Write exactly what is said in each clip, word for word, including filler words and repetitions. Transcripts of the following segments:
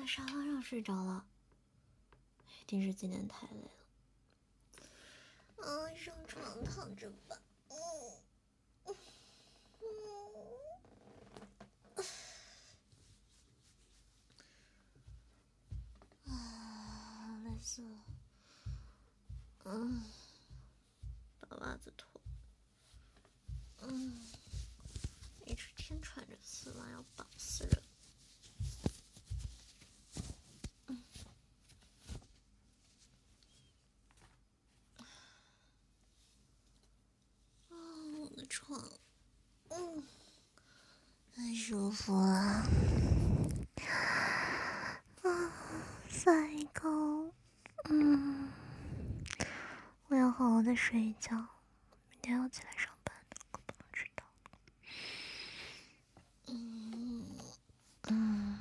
沙发上睡着了，一定是今天太累了。啊，上床躺着吧。嗯嗯，啊，累死了。嗯，把袜子脱。嗯，一直天穿着丝袜要绑死人。嗯，啊，我的床，嗯，太舒服了。啊，再一口，嗯，我要好好的睡一觉，明天要起来上班的，可不能迟到。嗯嗯。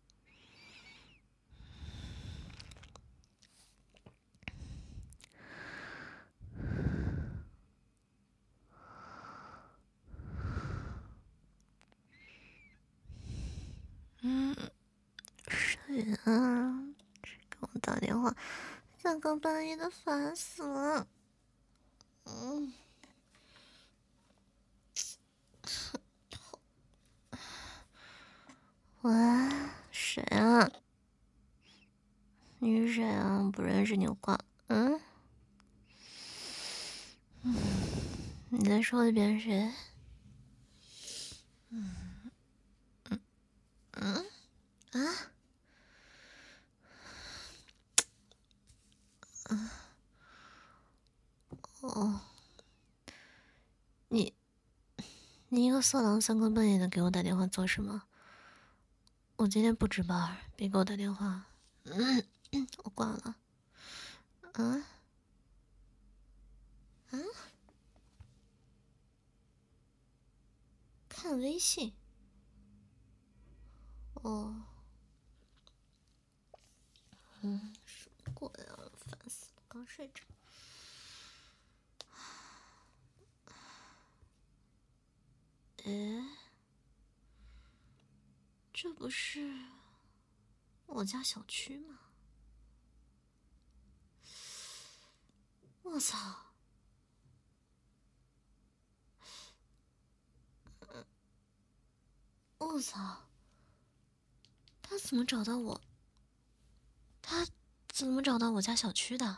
嗯，谁啊？谁给我打电话？三更半夜的，烦死了。嗯，喂，谁啊？你是谁啊？不认识你挂。嗯嗯，你再说一遍谁？嗯嗯嗯啊嗯哦，你你一个色狼三更半夜的给我打电话做什么？我今天不值班，别给我打电话。嗯，我挂了。啊啊！看微信。哦。嗯，什么鬼啊！烦死了，刚睡着。哎，这不是我家小区吗？我操！我操！他怎么找到我？他怎么找到我家小区的？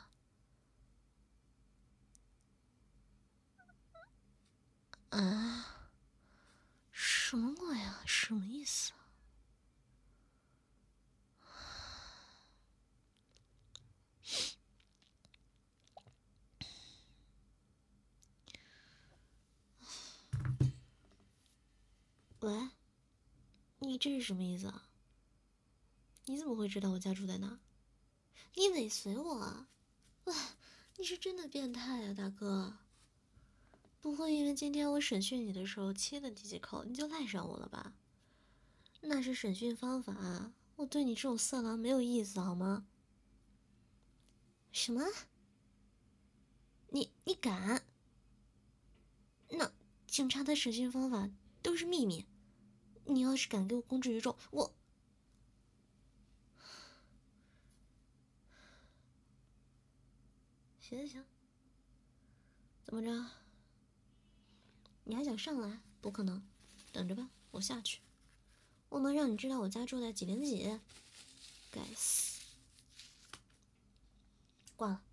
啊？什么鬼啊？什么意思啊？喂，你这是什么意思啊？你怎么会知道我家住在哪？你尾随我啊？哇，你是真的变态啊，大哥！不会因为今天我审讯你的时候切了几几口，你就赖上我了吧？那是审讯方法，我对你这种色狼没有意思，好吗？什么？你你敢？那警察的审讯方法都是秘密，你要是敢给我公之于众，我……行行行，怎么着？你还想上来？不可能，等着吧，我下去，我能让你知道我家住在几零几？该死！挂了。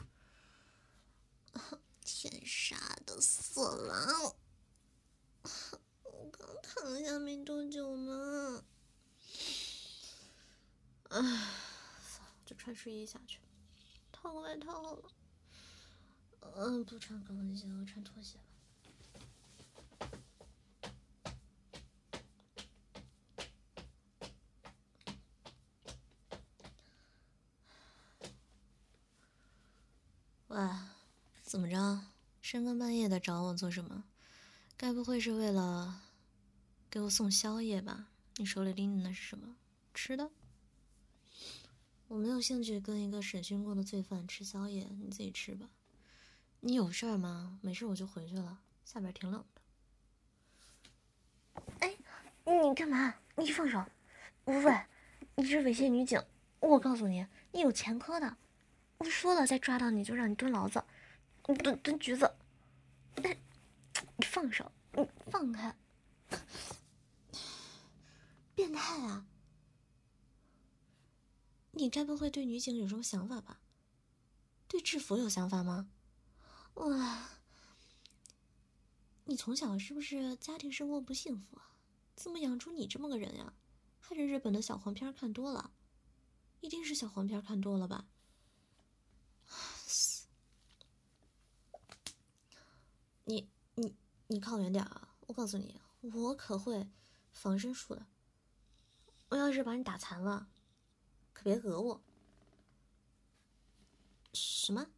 天杀的色狼！我刚躺下没多久呢。唉，就穿睡衣下去，套个外套好了。嗯，不穿高跟鞋，我穿拖鞋吧。喂，怎么着？深更半夜的找我做什么？该不会是为了给我送宵夜吧？你手里拎的那是什么？吃的？我没有兴趣跟一个审讯过的罪犯吃宵夜，你自己吃吧。你有事儿吗？没事我就回去了，下边挺冷的。哎，你干嘛？你放手！喂， 你是猥亵女警，我告诉你，你有前科的。我说了，再抓到你就让你蹲牢子，蹲蹲局子。哎，你放手，你放开！变态啊！你该不会对女警有什么想法吧？对制服有想法吗？哇，你从小是不是家庭生活不幸福啊？怎么养出你这么个人呀？还是日本的小黄片看多了？一定是小黄片看多了吧？你你你靠远点啊！我告诉你，我可会防身术的。我要是把你打残了，可别讹我。什么？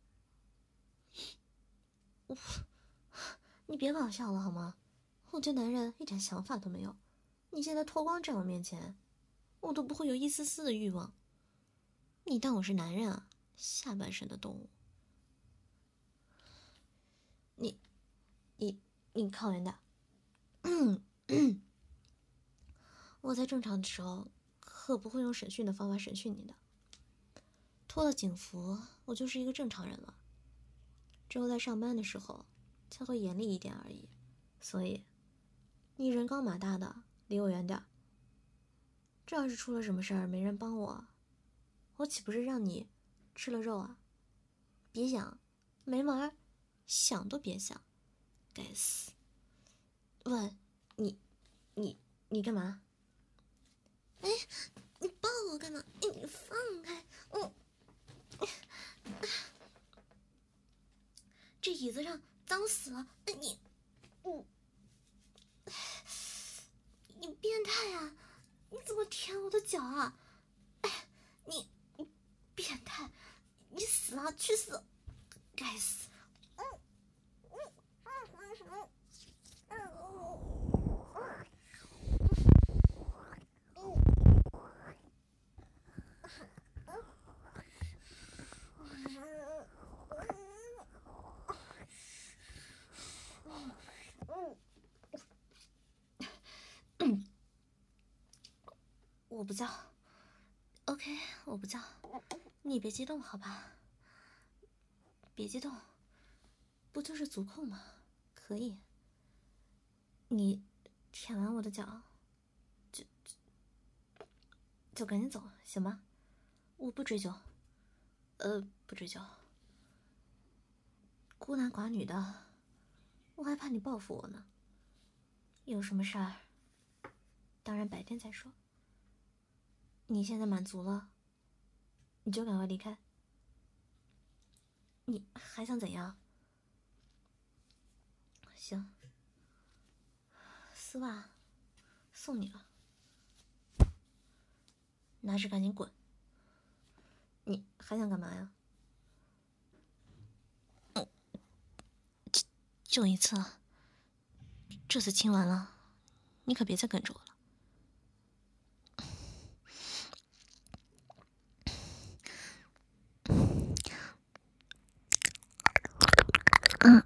我，你别搞笑了好吗？我对男人一点想法都没有。你现在脱光在我面前，我都不会有一丝丝的欲望。你当我是男人啊？下半身的动物。你，你，你靠远点。我在正常的时候可不会用审讯的方法审讯你的。脱了警服，我就是一个正常人了。只有在上班的时候才会严厉一点而已。所以，你人高马大的，离我远点。这要是出了什么事儿，没人帮我，我岂不是让你吃了肉啊？别想，没门儿，想都别想，该死！喂，你，你，你干嘛？哎，你抱我干嘛？哎，你放开！我，这椅子上脏死了！你，我，你变态啊！你怎么舔我的脚啊？哎，你，你变态！你死啊！去死！该死！嗯嗯嗯嗯，我不叫 ，OK， 我不叫，你别激动好吧？别激动，不就是足控吗？可以。你舔完我的脚，就就就赶紧走，行吗？我不追究，呃，不追究。孤男寡女的，我还怕你报复我呢。有什么事儿，当然白天再说。你现在满足了，你就赶快离开。你还想怎样？行，丝袜送你了，拿着赶紧滚。你还想干嘛呀？就就一次，这次亲完了，你可别再跟着我了。嗯。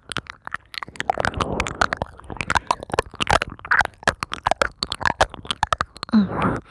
嗯。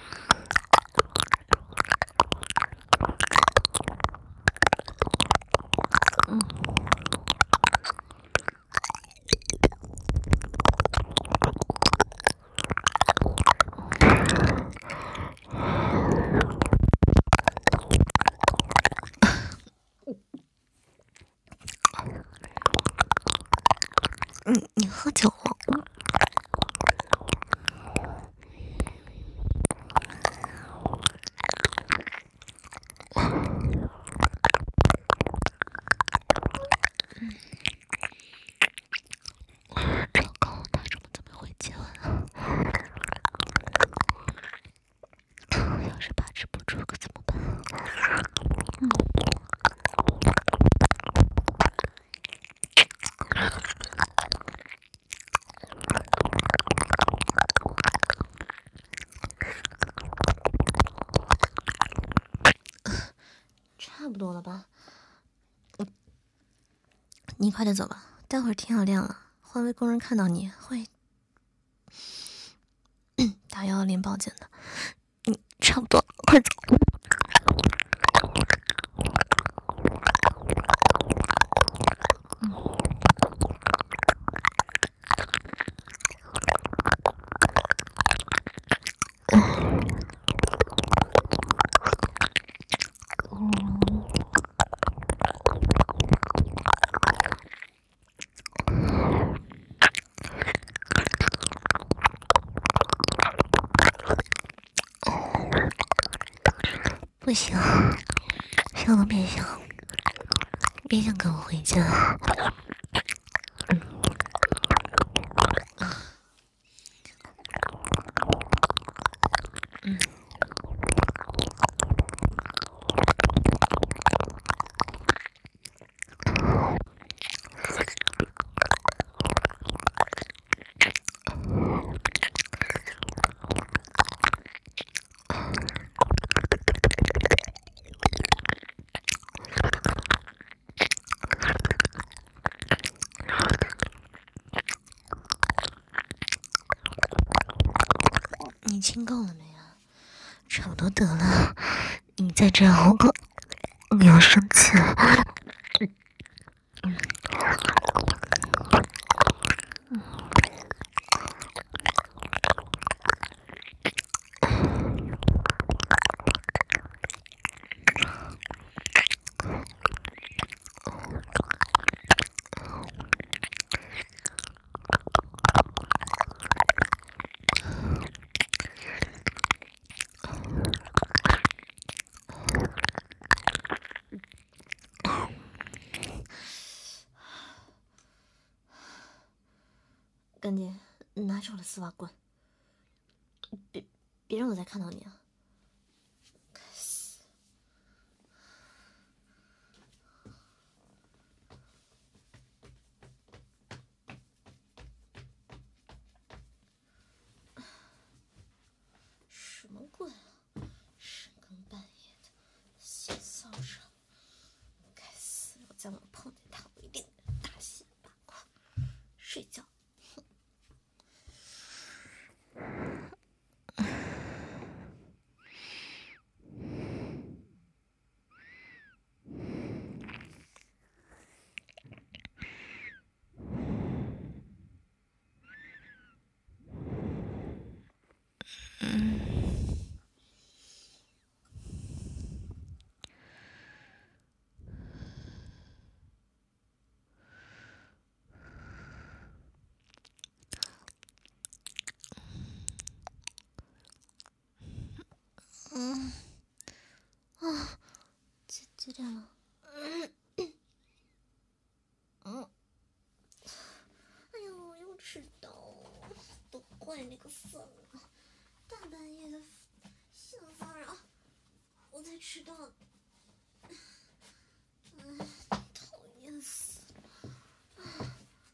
嗯，你喝酒了？差不多了吧？你快点走吧，待会儿天要亮了，环卫工人看到你会打幺幺零报警的。你差不多了。 快走！不行，想都别想，别想跟我回家。嗯。你亲够了没啊？差不多得了，你再这样我可你要生气了。赶紧拿着我的丝袜滚！别别让我再看到你啊！该死！什么鬼啊！深更半夜的，性骚扰！该死！我再往碰见他，我一定大卸八块！睡觉。嗯。嗯。啊，几几点了？嗯。嗯。哎呦，我又迟到了，都怪那个疯了，大半夜的性骚扰，我才迟到。哎，讨厌死了！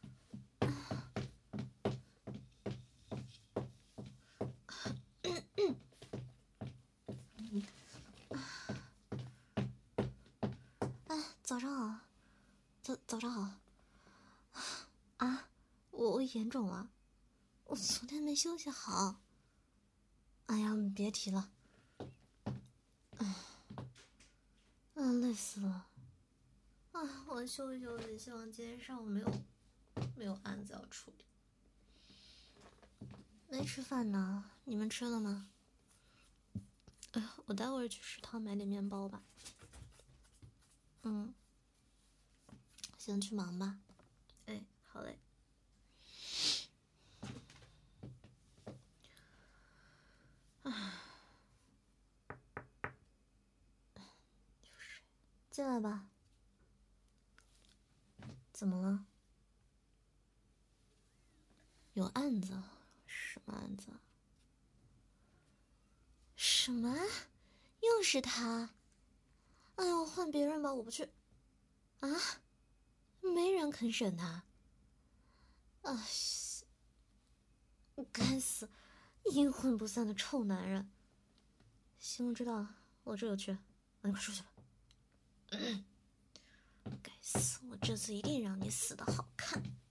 哎，早上好，早早上好。啊，我我眼肿了，我昨天没休息好。哎呀，别提了。哎，嗯，累死了。啊，我休息休息，希望今天上午没有没有案子要处理。没吃饭呢，你们吃了吗？哎呀，我待会儿去食堂买点面包吧。嗯，先去忙吧。哎，好嘞。啊，进来吧。怎么了？有案子？什么案子？什么？又是他？哎呦，换别人吧，我不去。啊？没人肯审他。啊！该死，阴魂不散的臭男人。行，我知道了，我这就去。你快出去吧。嗯，该死，我这次一定让你死的好看。